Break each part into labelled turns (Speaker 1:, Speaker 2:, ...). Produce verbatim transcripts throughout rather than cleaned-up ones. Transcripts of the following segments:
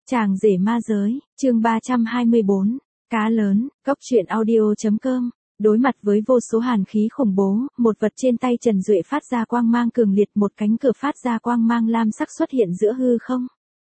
Speaker 1: Chàng rể ma giới, chương ba trăm hai mươi bốn, cá lớn, cốc truyện audio.com. Đối mặt với vô số hàn khí khủng bố, một vật trên tay Trần Duệ phát ra quang mang cường liệt, một cánh cửa phát ra quang mang lam sắc xuất hiện giữa hư không.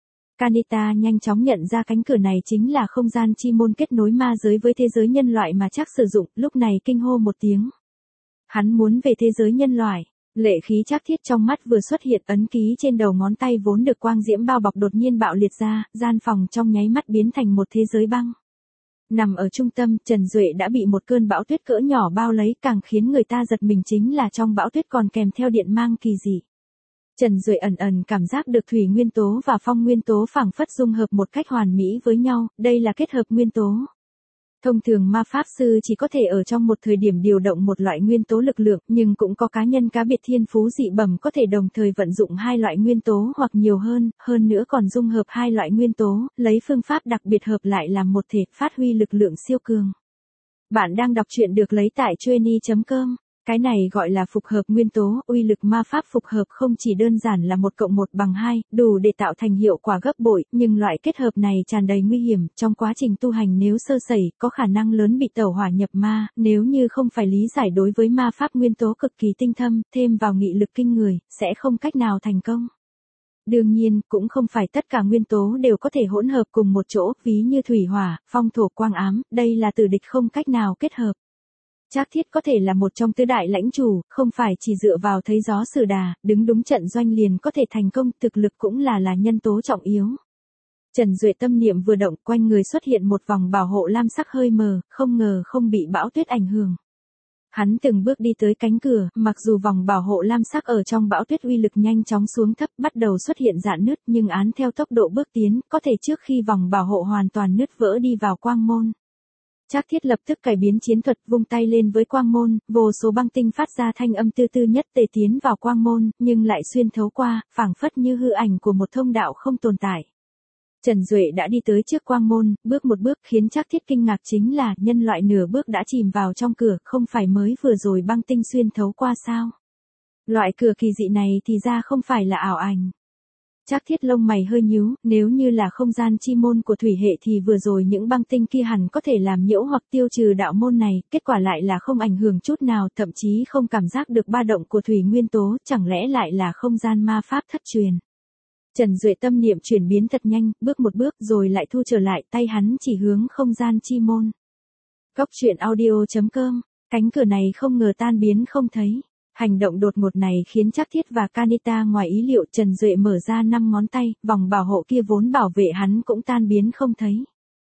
Speaker 1: Kanita nhanh chóng nhận ra cánh cửa này chính là không gian chi môn kết nối ma giới với thế giới nhân loại mà chắc sử dụng, lúc này kinh hô một tiếng. Hắn muốn về thế giới nhân loại. Lệ khí Trác Thiết trong mắt vừa xuất hiện, ấn ký trên đầu ngón tay vốn được quang diễm bao bọc đột nhiên bạo liệt ra, gian phòng trong nháy mắt biến thành một thế giới băng. Nằm ở trung tâm, Trần Duệ đã bị một cơn bão tuyết cỡ nhỏ bao lấy, càng khiến người ta giật mình chính là trong bão tuyết còn kèm theo điện mang kỳ dị. Trần Duệ ẩn ẩn cảm giác được thủy nguyên tố và phong nguyên tố phảng phất dung hợp một cách hoàn mỹ với nhau, đây là kết hợp nguyên tố. Thông thường ma pháp sư chỉ có thể ở trong một thời điểm điều động một loại nguyên tố lực lượng, nhưng cũng có cá nhân cá biệt thiên phú dị bẩm có thể đồng thời vận dụng hai loại nguyên tố hoặc nhiều hơn, hơn nữa còn dung hợp hai loại nguyên tố, lấy phương pháp đặc biệt hợp lại làm một thể, phát huy lực lượng siêu cường. Bạn đang đọc truyện được lấy tại chueny chấm com. Cái này gọi là phục hợp nguyên tố, uy lực ma pháp phục hợp không chỉ đơn giản là một cộng một bằng hai, đủ để tạo thành hiệu quả gấp bội, nhưng loại kết hợp này tràn đầy nguy hiểm, trong quá trình tu hành nếu sơ sẩy, có khả năng lớn bị tẩu hỏa nhập ma, nếu như không phải lý giải đối với ma pháp nguyên tố cực kỳ tinh thâm, thêm vào nghị lực kinh người, sẽ không cách nào thành công. Đương nhiên, cũng không phải tất cả nguyên tố đều có thể hỗn hợp cùng một chỗ, ví như thủy hỏa, phong thổ quang ám, đây là tử địch không cách nào kết hợp. Trác Thiết có thể là một trong tứ đại lãnh chủ, không phải chỉ dựa vào thấy gió xử đà, đứng đúng trận doanh liền có thể thành công, thực lực cũng là là nhân tố trọng yếu. Trần Duệ tâm niệm vừa động, quanh người xuất hiện một vòng bảo hộ lam sắc hơi mờ, không ngờ không bị bão tuyết ảnh hưởng. Hắn từng bước đi tới cánh cửa, mặc dù vòng bảo hộ lam sắc ở trong bão tuyết uy lực nhanh chóng xuống thấp, bắt đầu xuất hiện rạn nứt, nhưng án theo tốc độ bước tiến, có thể trước khi vòng bảo hộ hoàn toàn nứt vỡ đi vào quang môn. Trác Thiết lập tức cải biến chiến thuật, vung tay lên với quang môn, vô số băng tinh phát ra thanh âm tư tư nhất tề tiến vào quang môn, nhưng lại xuyên thấu qua, phảng phất như hư ảnh của một thông đạo không tồn tại. Trần Duệ đã đi tới trước quang môn, bước một bước, khiến Trác Thiết kinh ngạc chính là, nhân loại nửa bước đã chìm vào trong cửa, không phải mới vừa rồi băng tinh xuyên thấu qua sao? Loại cửa kỳ dị này thì ra không phải là ảo ảnh. Trác Thiết lông mày hơi nhíu, nếu như là không gian chi môn của thủy hệ thì vừa rồi những băng tinh kia hẳn có thể làm nhiễu hoặc tiêu trừ đạo môn này, kết quả lại là không ảnh hưởng chút nào, thậm chí không cảm giác được ba động của thủy nguyên tố, chẳng lẽ lại là không gian ma pháp thất truyền. Trần Duệ tâm niệm chuyển biến thật nhanh, bước một bước rồi lại thu trở lại, tay hắn chỉ hướng không gian chi môn. Cốc truyện audio.com, cánh cửa này không ngờ tan biến không thấy. Hành động đột ngột này khiến Trác Thiết và Kanita ngoài ý liệu, Trần Duệ mở ra năm ngón tay, vòng bảo hộ kia vốn bảo vệ hắn cũng tan biến không thấy.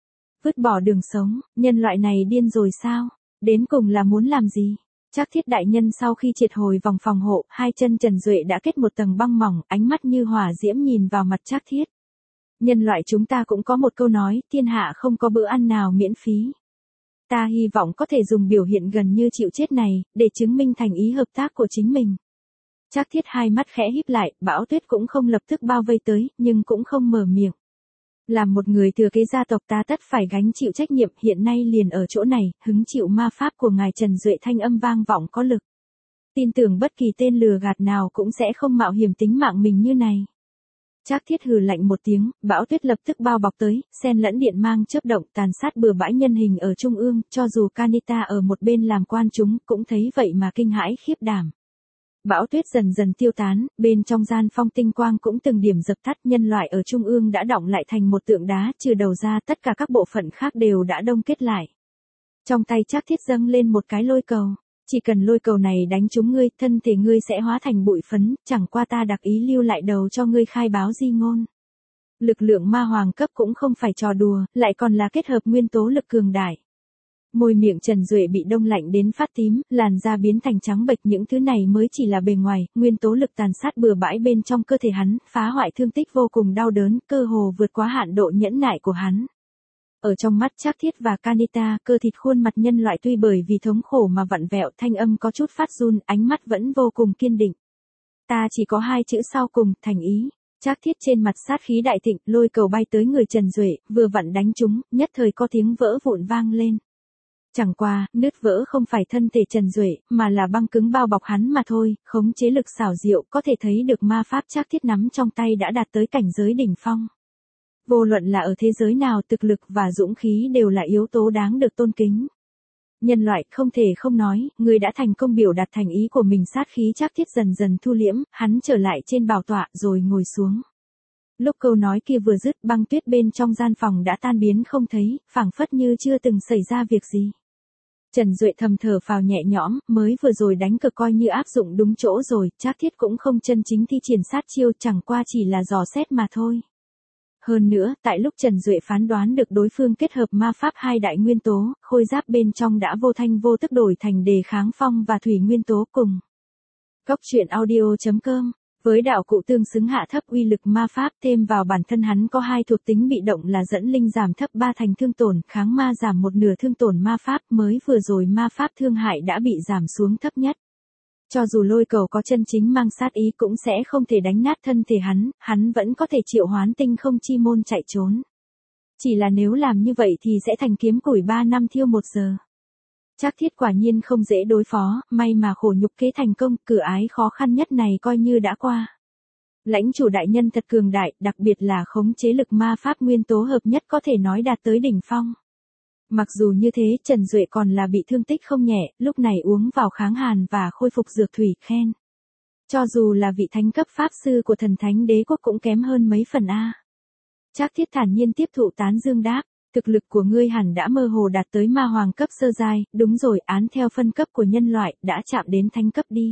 Speaker 1: Vứt bỏ đường sống, nhân loại này điên rồi sao? Đến cùng là muốn làm gì? Trác Thiết đại nhân sau khi triệt hồi vòng phòng hộ, hai chân Trần Duệ đã kết một tầng băng mỏng, ánh mắt như hỏa diễm nhìn vào mặt Trác Thiết. Nhân loại chúng ta cũng có một câu nói, thiên hạ không có bữa ăn nào miễn phí. Ta hy vọng có thể dùng biểu hiện gần như chịu chết này, để chứng minh thành ý hợp tác của chính mình. Trác Thiết hai mắt khẽ híp lại, bão tuyết cũng không lập tức bao vây tới, nhưng cũng không mở miệng. Làm một người thừa kế gia tộc ta tất phải gánh chịu trách nhiệm, hiện nay liền ở chỗ này, hứng chịu ma pháp của ngài Trần Duệ thanh âm vang vọng có lực. Tin tưởng bất kỳ tên lừa gạt nào cũng sẽ không mạo hiểm tính mạng mình như này. Trác Thiết hừ lạnh một tiếng, bão tuyết lập tức bao bọc tới, xen lẫn điện mang chớp động, tàn sát bừa bãi nhân hình ở trung ương, cho dù Kanita ở một bên làm quan chúng, cũng thấy vậy mà kinh hãi khiếp đảm. Bão tuyết dần dần tiêu tán, bên trong gian phong tinh quang cũng từng điểm dập tắt, nhân loại ở trung ương đã đọng lại thành một tượng đá, trừ đầu ra tất cả các bộ phận khác đều đã đông kết lại. Trong tay Trác Thiết dâng lên một cái lôi cầu. Chỉ cần lôi cầu này đánh trúng ngươi, thân thể ngươi sẽ hóa thành bụi phấn, chẳng qua ta đặc ý lưu lại đầu cho ngươi khai báo di ngôn. Lực lượng ma hoàng cấp cũng không phải trò đùa, lại còn là kết hợp nguyên tố lực cường đại. Môi miệng Trần Duệ bị đông lạnh đến phát tím, làn da biến thành trắng bệch, những thứ này mới chỉ là bề ngoài, nguyên tố lực tàn sát bừa bãi bên trong cơ thể hắn, phá hoại thương tích vô cùng đau đớn, cơ hồ vượt quá hạn độ nhẫn nại của hắn. Ở trong mắt Trác Thiết và Kanita, cơ thịt khuôn mặt nhân loại tuy bởi vì thống khổ mà vặn vẹo, thanh âm có chút phát run, ánh mắt vẫn vô cùng kiên định. Ta chỉ có hai chữ sau cùng, thành ý. Trác Thiết trên mặt sát khí đại thịnh, lôi cầu bay tới người Trần Duệ, vừa vặn đánh trúng, nhất thời có tiếng vỡ vụn vang lên. Chẳng qua, nứt vỡ không phải thân thể Trần Duệ, mà là băng cứng bao bọc hắn mà thôi, khống chế lực xảo diệu, có thể thấy được ma pháp Trác Thiết nắm trong tay đã đạt tới cảnh giới đỉnh phong. Vô luận là ở thế giới nào, thực lực và dũng khí đều là yếu tố đáng được tôn kính. Nhân loại không thể không nói, người đã thành công biểu đạt thành ý của mình. Sát khí Trác Thiết dần dần thu liễm, hắn trở lại trên bảo tọa rồi ngồi xuống. Lúc câu nói kia vừa dứt, băng tuyết bên trong gian phòng đã tan biến không thấy, phảng phất như chưa từng xảy ra việc gì. Trần Duệ thầm thở phào nhẹ nhõm, mới vừa rồi đánh cược coi như áp dụng đúng chỗ rồi, Trác Thiết cũng không chân chính thi triển sát chiêu, chẳng qua chỉ là dò xét mà thôi. Hơn nữa, tại lúc Trần Duệ phán đoán được đối phương kết hợp ma pháp hai đại nguyên tố, khôi giáp bên trong đã vô thanh vô tức đổi thành đề kháng phong và thủy nguyên tố cùng. Góc truyện audio chấm com. Với đạo cụ tương xứng hạ thấp uy lực ma pháp, thêm vào bản thân hắn có hai thuộc tính bị động là dẫn linh giảm thấp ba thành thương tổn, kháng ma giảm một nửa thương tổn ma pháp, mới vừa rồi ma pháp thương hại đã bị giảm xuống thấp nhất. Cho dù lôi cầu có chân chính mang sát ý cũng sẽ không thể đánh nát thân thể hắn, hắn vẫn có thể triệu hoán tinh không chi môn chạy trốn. Chỉ là nếu làm như vậy thì sẽ thành kiếm củi ba năm thiêu một giờ. Trác Thiết quả nhiên không dễ đối phó, may mà khổ nhục kế thành công, cửa ái khó khăn nhất này coi như đã qua. Lãnh chủ đại nhân thật cường đại, đặc biệt là khống chế lực ma pháp nguyên tố hợp nhất có thể nói đạt tới đỉnh phong. Mặc dù như thế, Trần Duệ còn là bị thương tích không nhẹ, lúc này uống vào kháng hàn và khôi phục dược thủy, khen. Cho dù là vị thánh cấp pháp sư của thần thánh đế quốc cũng kém hơn mấy phần a. Trác Thiết thản nhiên tiếp thụ tán dương đáp. Thực lực của ngươi hẳn đã mơ hồ đạt tới ma hoàng cấp sơ giai, đúng rồi, án theo phân cấp của nhân loại, đã chạm đến thánh cấp đi.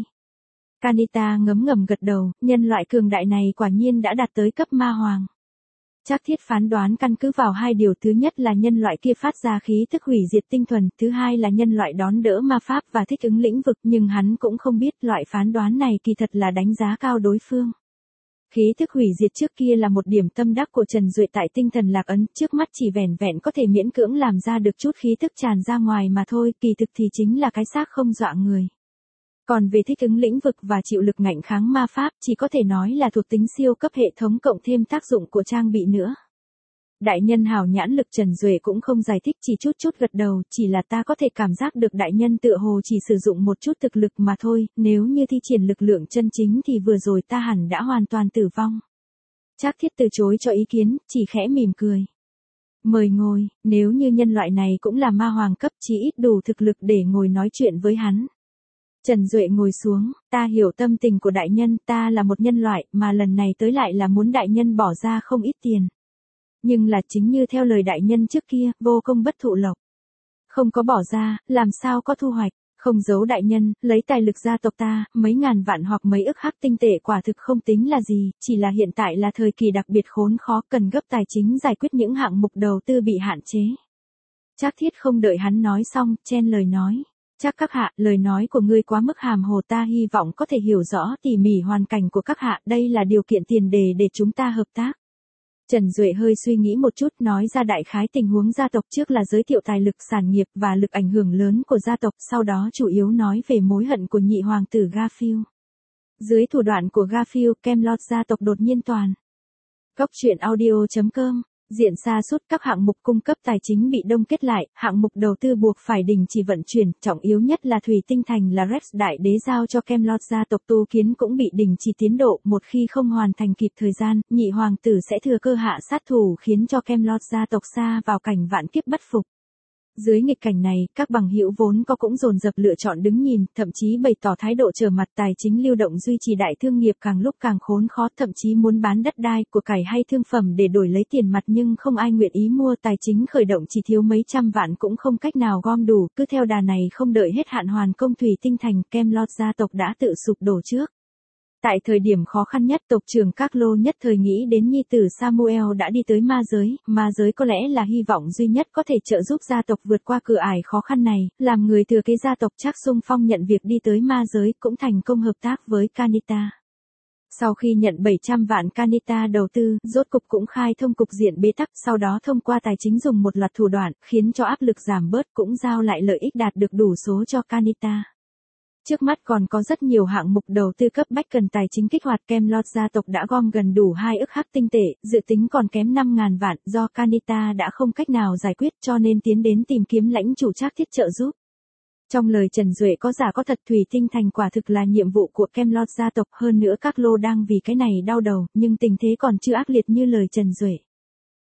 Speaker 1: Kanita ngấm ngầm gật đầu, nhân loại cường đại này quả nhiên đã đạt tới cấp ma hoàng. Trác Thiết phán đoán căn cứ vào hai điều, thứ nhất là nhân loại kia phát ra khí tức hủy diệt tinh thuần, thứ hai là nhân loại đón đỡ ma pháp và thích ứng lĩnh vực, nhưng hắn cũng không biết loại phán đoán này kỳ thật là đánh giá cao đối phương. Khí thức hủy diệt trước kia là một điểm tâm đắc của Trần Duệ tại tinh thần lạc ấn, trước mắt chỉ vẻn vẹn có thể miễn cưỡng làm ra được chút khí thức tràn ra ngoài mà thôi, kỳ thực thì chính là cái xác không dọa người. Còn về thích ứng lĩnh vực và chịu lực ngạnh kháng ma pháp, chỉ có thể nói là thuộc tính siêu cấp hệ thống cộng thêm tác dụng của trang bị nữa. Đại nhân hào nhãn lực, Trần Duệ cũng không giải thích, chỉ chút chút gật đầu, chỉ là ta có thể cảm giác được đại nhân tựa hồ chỉ sử dụng một chút thực lực mà thôi, nếu như thi triển lực lượng chân chính thì vừa rồi ta hẳn đã hoàn toàn tử vong. Trác Thiết từ chối cho ý kiến, chỉ khẽ mỉm cười. Mời ngồi, nếu như nhân loại này cũng là ma hoàng cấp, chỉ ít đủ thực lực để ngồi nói chuyện với hắn. Trần Duệ ngồi xuống, ta hiểu tâm tình của đại nhân, ta là một nhân loại, mà lần này tới lại là muốn đại nhân bỏ ra không ít tiền. Nhưng là chính như theo lời đại nhân trước kia, vô công bất thụ lộc. Không có bỏ ra, làm sao có thu hoạch, không giấu đại nhân, lấy tài lực gia tộc ta, mấy ngàn vạn hoặc mấy ức hắc tinh tệ quả thực không tính là gì, chỉ là hiện tại là thời kỳ đặc biệt khốn khó, cần gấp tài chính giải quyết những hạng mục đầu tư bị hạn chế. Trác Thiết không đợi hắn nói xong, chen lời nói. Chắc các hạ, lời nói của ngươi quá mức hàm hồ, ta hy vọng có thể hiểu rõ tỉ mỉ hoàn cảnh của các hạ, đây là điều kiện tiền đề để chúng ta hợp tác. Trần Duệ hơi suy nghĩ một chút, nói ra đại khái tình huống gia tộc, trước là giới thiệu tài lực sản nghiệp và lực ảnh hưởng lớn của gia tộc, sau đó chủ yếu nói về mối hận của nhị hoàng tử Garfield. Dưới thủ đoạn của Garfield, Camelot gia tộc đột nhiên toàn. Góc truyện audio chấm com. Diện xa suốt, các hạng mục cung cấp tài chính bị đông kết lại, hạng mục đầu tư buộc phải đình chỉ vận chuyển, trọng yếu nhất là Thủy Tinh Thành là Rex đại đế giao cho Camelot gia tộc tu kiến cũng bị đình chỉ tiến độ, một khi không hoàn thành kịp thời gian, nhị hoàng tử sẽ thừa cơ hạ sát thủ khiến cho Camelot gia tộc sa vào cảnh vạn kiếp bất phục. Dưới nghịch cảnh này, các bằng hữu vốn có cũng dồn dập lựa chọn đứng nhìn, thậm chí bày tỏ thái độ trở mặt, tài chính lưu động duy trì đại thương nghiệp càng lúc càng khốn khó, thậm chí muốn bán đất đai, của cải hay thương phẩm để đổi lấy tiền mặt, nhưng không ai nguyện ý mua, tài chính khởi động chỉ thiếu mấy trăm vạn cũng không cách nào gom đủ, cứ theo đà này không đợi hết hạn hoàn công Thủy Tinh Thành, Camelot gia tộc đã tự sụp đổ trước. Tại thời điểm khó khăn nhất, tộc trưởng các lô nhất thời nghĩ đến nhi tử Samuel đã đi tới ma giới, ma giới có lẽ là hy vọng duy nhất có thể trợ giúp gia tộc vượt qua cửa ải khó khăn này, làm người thừa kế gia tộc chắc xung phong nhận việc đi tới ma giới, cũng thành công hợp tác với Kanita. Sau khi nhận bảy trăm vạn Kanita đầu tư, rốt cục cũng khai thông cục diện bế tắc, sau đó thông qua tài chính dùng một loạt thủ đoạn, khiến cho áp lực giảm bớt, cũng giao lại lợi ích đạt được đủ số cho Kanita. Trước mắt còn có rất nhiều hạng mục đầu tư cấp bách cần tài chính kích hoạt, Camelot gia tộc đã gom gần đủ hai ức hắc tinh tệ, dự tính còn kém năm ngàn vạn, do Kanita đã không cách nào giải quyết cho nên tiến đến tìm kiếm lãnh chủ Trác Thiết trợ giúp. Trong lời Trần Duệ có giả có thật, Thủy Tinh Thành quả thực là nhiệm vụ của Camelot gia tộc, hơn nữa các lô đang vì cái này đau đầu, nhưng tình thế còn chưa ác liệt như lời Trần Duệ.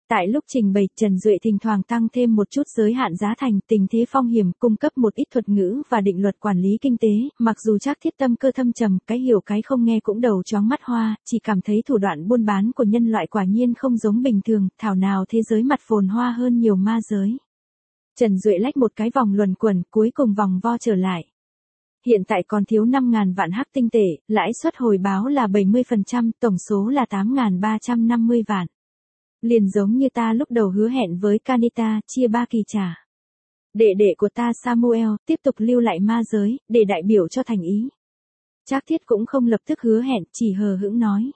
Speaker 1: Tại lúc trình bày, Trần Duệ thỉnh thoảng tăng thêm một chút giới hạn giá thành, tình thế phong hiểm, cung cấp một ít thuật ngữ và định luật quản lý kinh tế, mặc dù Trác Thiết tâm cơ thâm trầm, cái hiểu cái không nghe cũng đầu choáng mắt hoa, chỉ cảm thấy thủ đoạn buôn bán của nhân loại quả nhiên không giống bình thường, thảo nào thế giới mặt phồn hoa hơn nhiều ma giới. Trần Duệ lách một cái vòng luẩn quẩn, cuối cùng vòng vo trở lại. Hiện tại còn thiếu năm nghìn vạn hắc tinh tệ, lãi suất hồi báo là bảy mươi phần trăm, tổng số là tám nghìn ba trăm năm mươi vạn. Liền giống như ta lúc đầu hứa hẹn với Kanita, chia ba kỳ trả. Đệ đệ của ta Samuel, tiếp tục lưu lại ma giới, để đại biểu cho thành ý. Trác Thiết cũng không lập tức hứa hẹn, chỉ hờ hững nói.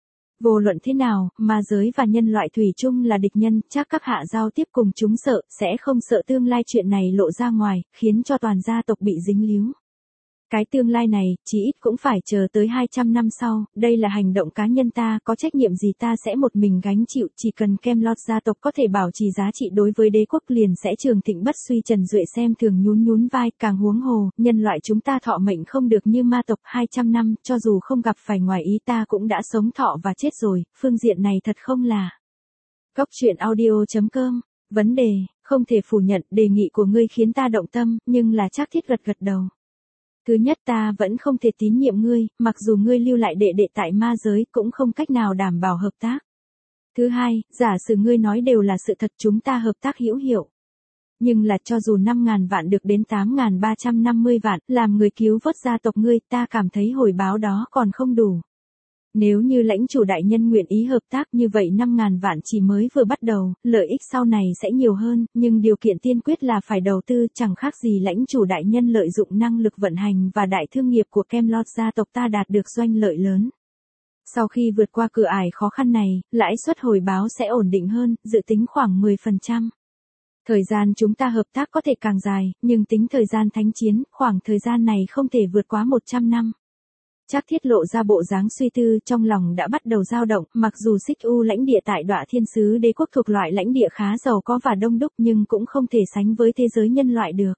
Speaker 1: Vô luận thế nào, ma giới và nhân loại thủy chung là địch nhân, chắc các hạ giao tiếp cùng chúng sợ, sẽ không sợ tương lai chuyện này lộ ra ngoài, khiến cho toàn gia tộc bị dính líu. Cái tương lai này, chỉ ít cũng phải chờ tới hai trăm năm sau, đây là hành động cá nhân ta, có trách nhiệm gì ta sẽ một mình gánh chịu, chỉ cần Camelot gia tộc có thể bảo trì giá trị đối với đế quốc liền sẽ trường thịnh bất suy. Trần Duệ xem thường nhún nhún vai, càng huống hồ, nhân loại chúng ta thọ mệnh không được như ma tộc hai trăm năm, cho dù không gặp phải ngoài ý ta cũng đã sống thọ và chết rồi, phương diện này thật không là. Góc truyện audio chấm com, vấn đề, không thể phủ nhận, đề nghị của ngươi khiến ta động tâm, nhưng là Trác Thiết gật gật đầu. Thứ nhất ta vẫn không thể tín nhiệm ngươi, mặc dù ngươi lưu lại đệ đệ tại ma giới cũng không cách nào đảm bảo hợp tác. Thứ hai, giả sử ngươi nói đều là sự thật chúng ta hợp tác hữu hiệu. Nhưng là cho dù năm nghìn vạn được đến tám nghìn ba trăm năm mươi vạn, làm người cứu vớt gia tộc ngươi ta cảm thấy hồi báo đó còn không đủ. Nếu như lãnh chủ đại nhân nguyện ý hợp tác như vậy năm nghìn vạn chỉ mới vừa bắt đầu, lợi ích sau này sẽ nhiều hơn, nhưng điều kiện tiên quyết là phải đầu tư, chẳng khác gì lãnh chủ đại nhân lợi dụng năng lực vận hành và đại thương nghiệp của Camelot gia tộc ta đạt được doanh lợi lớn. Sau khi vượt qua cửa ải khó khăn này, lãi suất hồi báo sẽ ổn định hơn, dự tính khoảng mười phần trăm. Thời gian chúng ta hợp tác có thể càng dài, nhưng tính thời gian thánh chiến, khoảng thời gian này không thể vượt quá một trăm năm. Trác Thiết lộ ra bộ dáng suy tư, trong lòng đã bắt đầu dao động, mặc dù Xích U lãnh địa tại Đọa Thiên Sứ Đế quốc thuộc loại lãnh địa khá giàu có và đông đúc nhưng cũng không thể sánh với thế giới nhân loại được.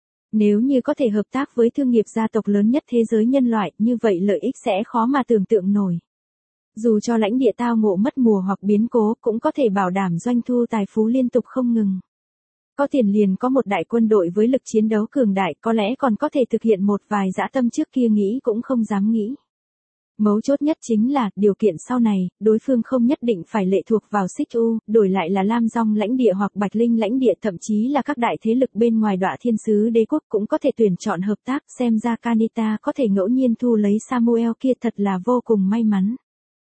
Speaker 1: Nếu như có thể hợp tác với thương nghiệp gia tộc lớn nhất thế giới nhân loại, như vậy lợi ích sẽ khó mà tưởng tượng nổi. Dù cho lãnh địa tao ngộ mất mùa hoặc biến cố, cũng có thể bảo đảm doanh thu tài phú liên tục không ngừng. Có tiền liền có một đại quân đội với lực chiến đấu cường đại, có lẽ còn có thể thực hiện một vài dã tâm trước kia nghĩ cũng không dám nghĩ. Mấu chốt nhất chính là, điều kiện sau này, đối phương không nhất định phải lệ thuộc vào Xích U, đổi lại là Lam Dong lãnh địa hoặc Bạch Linh lãnh địa, thậm chí là các đại thế lực bên ngoài Đọa Thiên Sứ Đế quốc cũng có thể tuyển chọn hợp tác, xem ra Kanita có thể ngẫu nhiên thu lấy Samuel kia thật là vô cùng may mắn.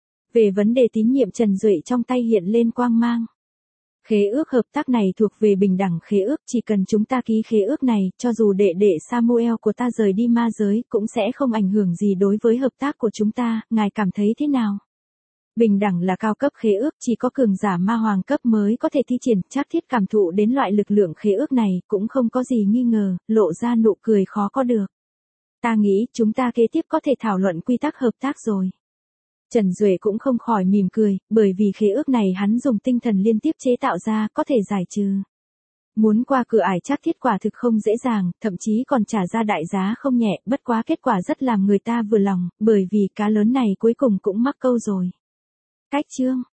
Speaker 1: Về vấn đề tín nhiệm Trần Duệ trong tay hiện lên quang mang. Khế ước hợp tác này thuộc về bình đẳng khế ước, chỉ cần chúng ta ký khế ước này, cho dù đệ đệ Samuel của ta rời đi ma giới, cũng sẽ không ảnh hưởng gì đối với hợp tác của chúng ta, ngài cảm thấy thế nào? Bình đẳng là cao cấp khế ước, chỉ có cường giả ma hoàng cấp mới có thể thi triển. Trác Thiết cảm thụ đến loại lực lượng khế ước này, cũng không có gì nghi ngờ, lộ ra nụ cười khó có được. Ta nghĩ chúng ta kế tiếp có thể thảo luận quy tắc hợp tác rồi. Trần Duệ cũng không khỏi mỉm cười, bởi vì khế ước này hắn dùng tinh thần liên tiếp chế tạo ra, có thể giải trừ. Muốn qua cửa ải Trác Thiết quả thực không dễ dàng, thậm chí còn trả ra đại giá không nhẹ, bất quá kết quả rất làm người ta vừa lòng, bởi vì cá lớn này cuối cùng cũng mắc câu rồi. Cách chương